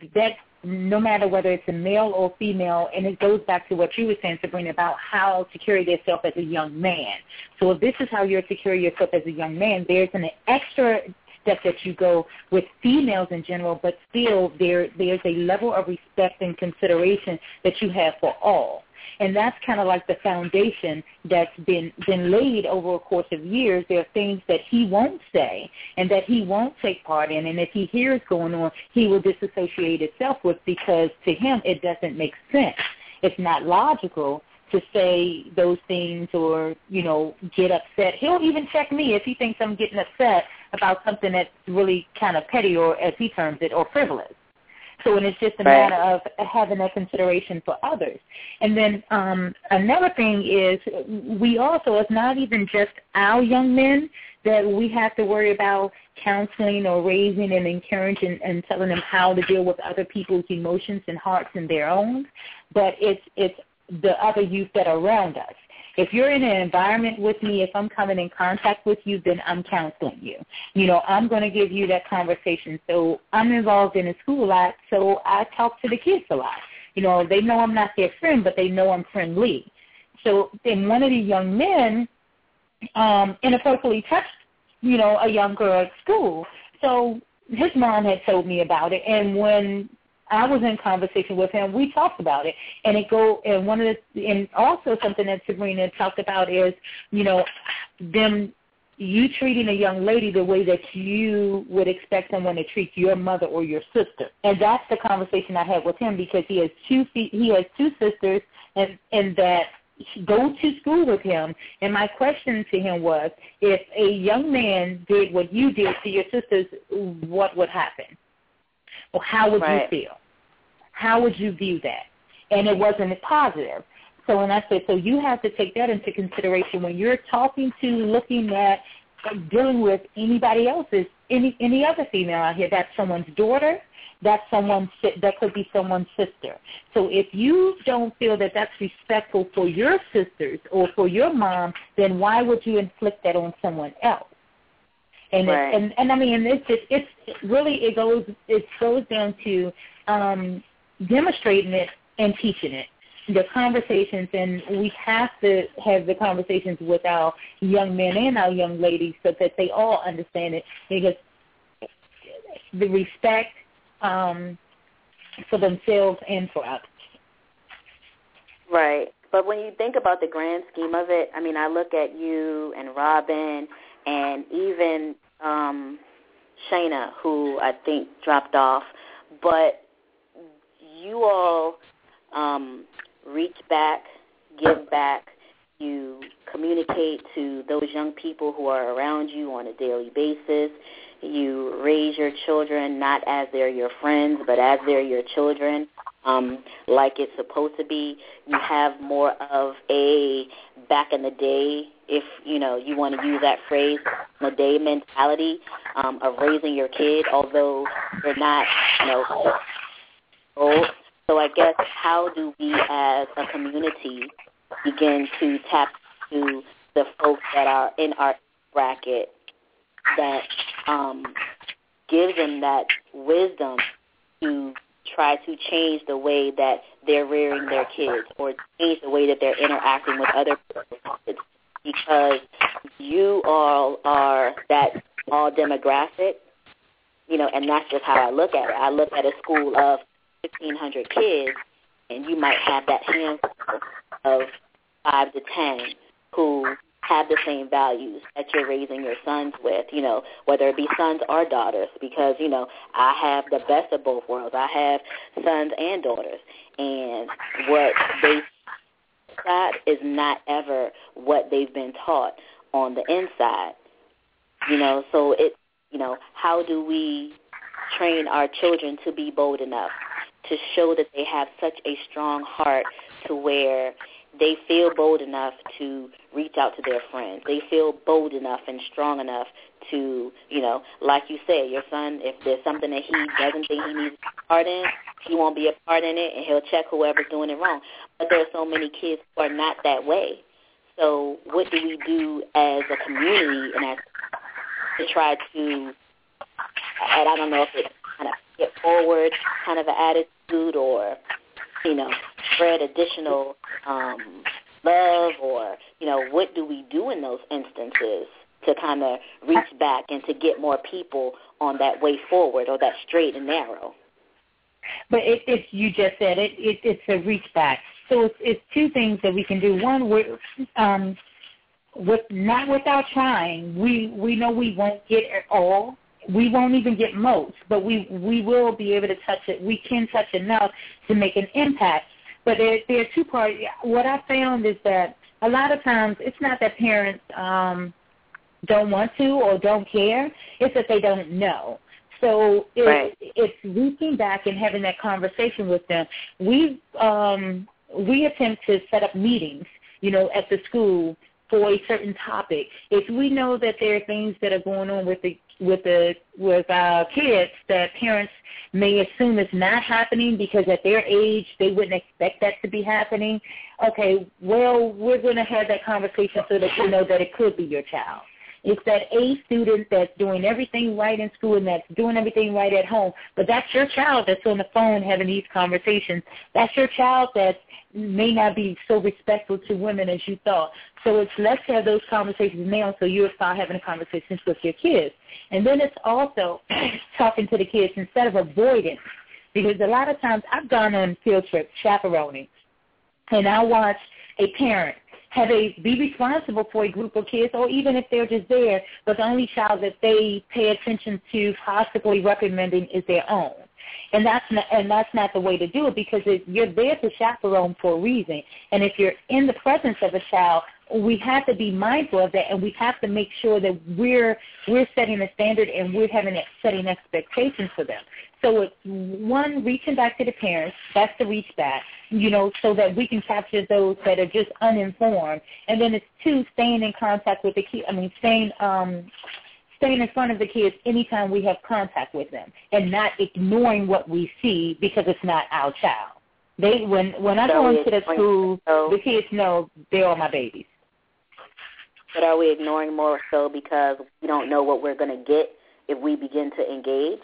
no matter whether it's a male or female, and it goes back to what you were saying, Sabrina, about how to carry yourself as a young man. So if this is how you're to carry yourself as a young man, there's an extra step that you go with females in general, but still there's a level of respect and consideration that you have for all. And that's kind of like the foundation that's been laid over a course of years. There are things that he won't say and that he won't take part in, and if he hears going on, he will disassociate himself with, because to him it doesn't make sense. It's not logical to say those things or, get upset. He'll even check me if he thinks I'm getting upset about something that's really kind of petty, or as he terms it, or frivolous. So when it's just a matter of having that consideration for others. And then another thing is it's not even just our young men that we have to worry about counseling or raising and encouraging and telling them how to deal with other people's emotions and hearts and their own, but it's the other youth that are around us. If you're in an environment with me, if I'm coming in contact with you, then I'm counseling you. I'm going to give you that conversation. So I'm involved in the school a lot, so I talk to the kids a lot. They know I'm not their friend, but they know I'm friendly. So then one of the young men inappropriately touched, a young girl at school. So his mom had told me about it, and when I was in conversation with him, we talked about it, and also something that Sabrina talked about is, them you treating a young lady the way that you would expect someone to treat your mother or your sister. And that's the conversation I had with him, because he has two sisters and that go to school with him. And my question to him was, if a young man did what you did to your sisters, what would happen? Or how would you feel? How would you view that? And it wasn't positive. So when I said, so you have to take that into consideration when you're talking to, looking at, dealing with anybody else's, any other female out here. That's someone's daughter. That could be someone's sister. So if you don't feel that that's respectful for your sisters or for your mom, then why would you inflict that on someone else? And and I mean, it goes down to demonstrating it and teaching it. The conversations, and we have to have the conversations with our young men and our young ladies so that they all understand it, because the respect for themselves and for others. Right. But when you think about the grand scheme of it, I mean, I look at you and Robin and even Shayna, who I think dropped off, but you all reach back, give back, you communicate to those young people who are around you on a daily basis. You raise your children not as they're your friends, but as they're your children, like it's supposed to be. You have more of a back in the day, if you want to use that phrase, the day mentality of raising your kid, although they're not, old. So I guess, how do we as a community begin to tap to the folks that are in our bracket that gives them that wisdom to try to change the way that they're rearing their kids or change the way that they're interacting with other kids? Because you all are that all demographic, and that's just how I look at it. I look at a school of 1,500 kids, and you might have that handful of 5 to 10 who have the same values that you're raising your sons with, whether it be sons or daughters, because, I have the best of both worlds. I have sons and daughters, and what they got is not ever what they've been taught on the inside, so it, how do we train our children to be bold enough to show that they have such a strong heart to where they feel bold enough to reach out to their friends. They feel bold enough and strong enough to, like you said, your son, if there's something that he doesn't think he needs to be a part in, he won't be a part in it, and he'll check whoever's doing it wrong. But there are so many kids who are not that way. So what do we do as a community and as to try to, and I don't know if it's kind of get forward kind of an attitude or, spread additional love, or, what do we do in those instances to kind of reach back and to get more people on that way forward or that straight and narrow? But if you just said it's a reach back. So it's two things that we can do. One, not without trying. We know we won't get it all. We won't even get most, but we will be able to touch it. We can touch enough to make an impact. But there are two parts. What I found is that a lot of times it's not that parents don't want to or don't care. It's that they don't know. So it's reaching back and having that conversation with them. We attempt to set up meetings, at the school for a certain topic. If we know that there are things that are going on with our kids that parents may assume is not happening because at their age they wouldn't expect that to be happening, okay, well, we're going to have that conversation so that you know that it could be your child. It's that A student that's doing everything right in school and that's doing everything right at home, but that's your child that's on the phone having these conversations. That's your child that may not be so respectful to women as you thought. So let's have those conversations now so you'll start having conversations with your kids. And then it's also talking to the kids instead of avoidance, because a lot of times I've gone on field trips chaperoning, and I watch a parent be responsible for a group of kids, or even if they're just there, but the only child that they pay attention to possibly recommending is their own. And that's not the way to do it, because you're there to chaperone for a reason. And if you're in the presence of a child, we have to be mindful of that, and we have to make sure that we're setting a standard and we're setting expectations for them. So it's one, reaching back to the parents. That's the reach back, so that we can capture those that are just uninformed. And then it's two, staying in contact with the kid. staying in front of the kids anytime we have contact with them, and not ignoring what we see because it's not our child. When I go into the school, the kids know they're all my babies. But are we ignoring more so because we don't know what we're going to get if we begin to engage?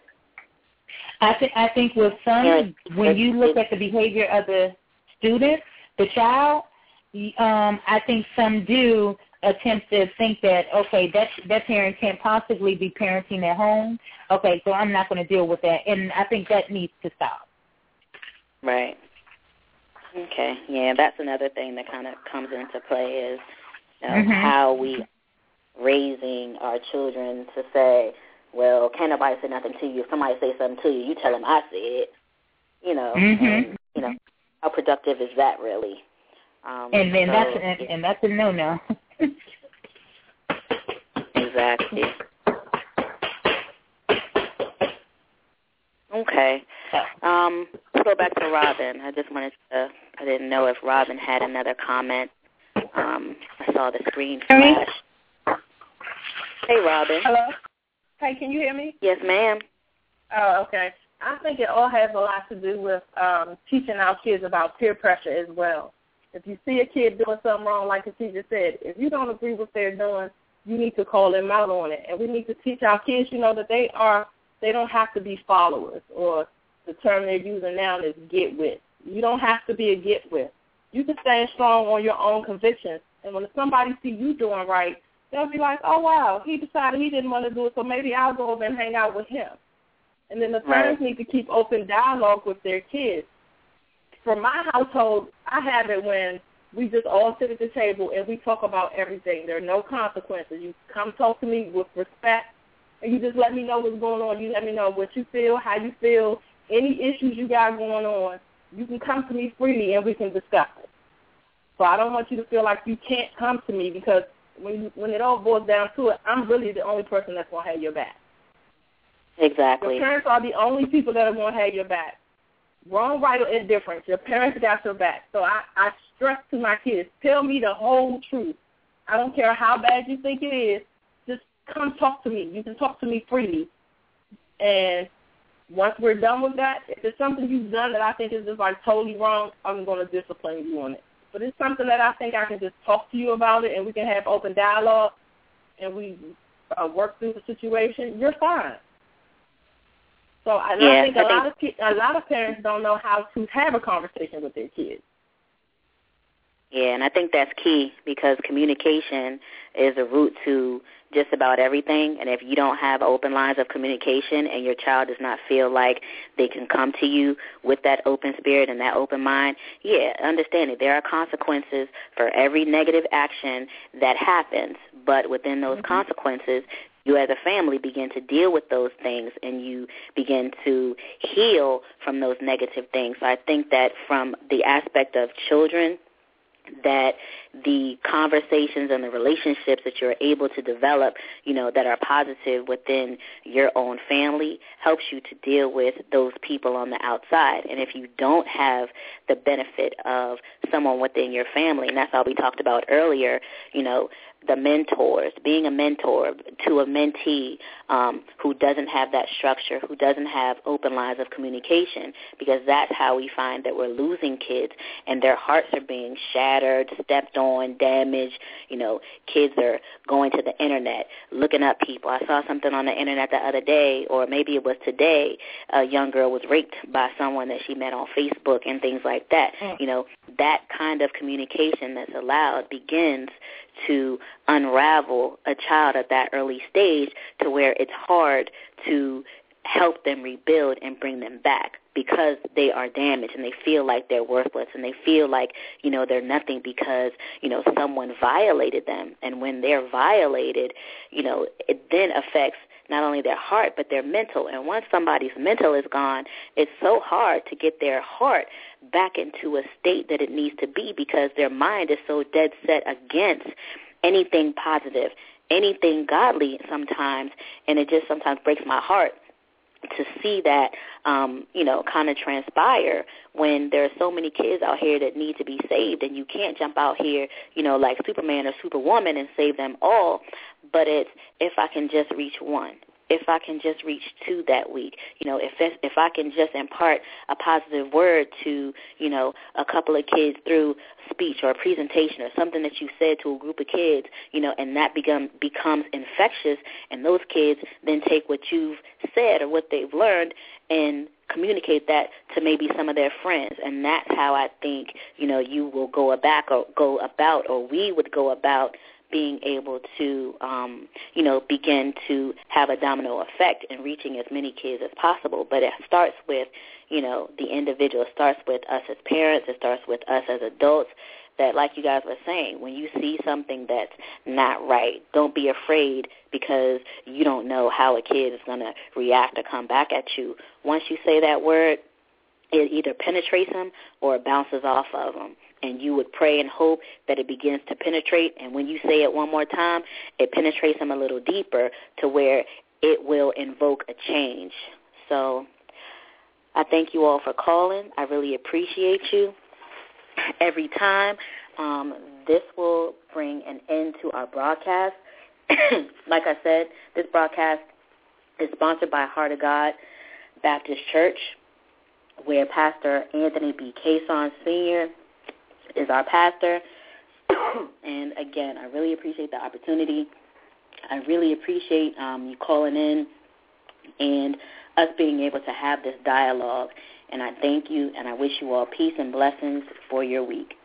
I think with some, when you look at the behavior of the student, the child, I think some do attempt to think that, okay, that parent can't possibly be parenting at home. Okay, so I'm not going to deal with that. And I think that needs to stop. Right. Okay. Yeah, that's another thing that kind of comes into play is how we raising our children to say, well, can't nobody say nothing to you. If somebody say something to you, you tell them I said it. And, how productive is that really? And then that's a no-no. Exactly. Okay. Let's go back to Robin. I didn't know if Robin had another comment. I saw the screen flash. Hey, Robin. Hello? Hey, can you hear me? Yes, ma'am. Oh, okay. I think it all has a lot to do with teaching our kids about peer pressure as well. If you see a kid doing something wrong, like the teacher said, if you don't agree with what they're doing, you need to call them out on it. And we need to teach our kids, that they don't have to be followers, or the term they're using now is get with. You don't have to be a get with. You can stand strong on your own convictions. And when somebody see you doing right, they'll be like, oh, wow, he decided he didn't want to do it, so maybe I'll go over and hang out with him. And then the parents need to keep open dialogue with their kids. For my household, I have it when we just all sit at the table and we talk about everything. There are no consequences. You come talk to me with respect, and you just let me know what's going on. You let me know what you feel, how you feel, any issues you got going on. You can come to me freely and we can discuss it. So I don't want you to feel like you can't come to me, because when it all boils down to it, I'm really the only person that's going to have your back. Exactly. Your parents are the only people that are going to have your back. Wrong, right, or indifference, your parents got your back. So I stress to my kids, tell me the whole truth. I don't care how bad you think it is. Just come talk to me. You can talk to me freely. And once we're done with that, if there's something you've done that I think is just like totally wrong, I'm going to discipline you on it. But it's something that I think I can just talk to you about it, and we can have open dialogue, and we work through the situation, you're fine. So I think a lot of parents don't know how to have a conversation with their kids. Yeah, and I think that's key, because communication is the root to just about everything. And if you don't have open lines of communication and your child does not feel like they can come to you with that open spirit and that open mind, understand it. There are consequences for every negative action that happens, but within those consequences, you as a family begin to deal with those things, and you begin to heal from those negative things. So I think that from the aspect of children, that the conversations and the relationships that you're able to develop, that are positive within your own family, helps you to deal with those people on the outside. And if you don't have the benefit of someone within your family, and that's all we talked about earlier, the mentors, being a mentor to a mentee who doesn't have that structure, who doesn't have open lines of communication, because that's how we find that we're losing kids, and their hearts are being shattered, stepped on, damaged. Kids are going to the internet, looking up people. I saw something on the internet the other day, or maybe it was today, a young girl was raped by someone that she met on Facebook and things like that. That kind of communication that's allowed begins to unravel a child at that early stage, to where it's hard to help them rebuild and bring them back. because they are damaged, and they feel like they're worthless, and they feel like, they're nothing because, someone violated them. And when they're violated, it then affects not only their heart but their mental. And once somebody's mental is gone, it's so hard to get their heart back into a state that it needs to be, because their mind is so dead set against anything positive, anything godly sometimes. And it just sometimes breaks my heart to see that, kind of transpire when there are so many kids out here that need to be saved, and you can't jump out here, like Superman or Superwoman and save them all. But it's, if I can just reach one, if I can just reach two that week, if I can just impart a positive word to, a couple of kids through speech or a presentation or something that you said to a group of kids, and that becomes infectious, and those kids then take what you've said or what they've learned and communicate that to maybe some of their friends. And that's how I think, you will go about, or we would go about being able to, begin to have a domino effect in reaching as many kids as possible. But it starts with, the individual. It starts with us as parents. It starts with us as adults. That, like you guys were saying, when you see something that's not right, don't be afraid, because you don't know how a kid is going to react or come back at you. Once you say that word, it either penetrates them or it bounces off of them. And you would pray and hope that it begins to penetrate. And when you say it one more time, it penetrates them a little deeper to where it will invoke a change. So I thank you all for calling. I really appreciate you. Every time, this will bring an end to our broadcast. Like I said, this broadcast is sponsored by Heart of God Baptist Church, where Pastor Anthony B. Cason Sr. is our pastor. And again, I really appreciate the opportunity. I really appreciate you calling in and us being able to have this dialogue. And I thank you, and I wish you all peace and blessings for your week.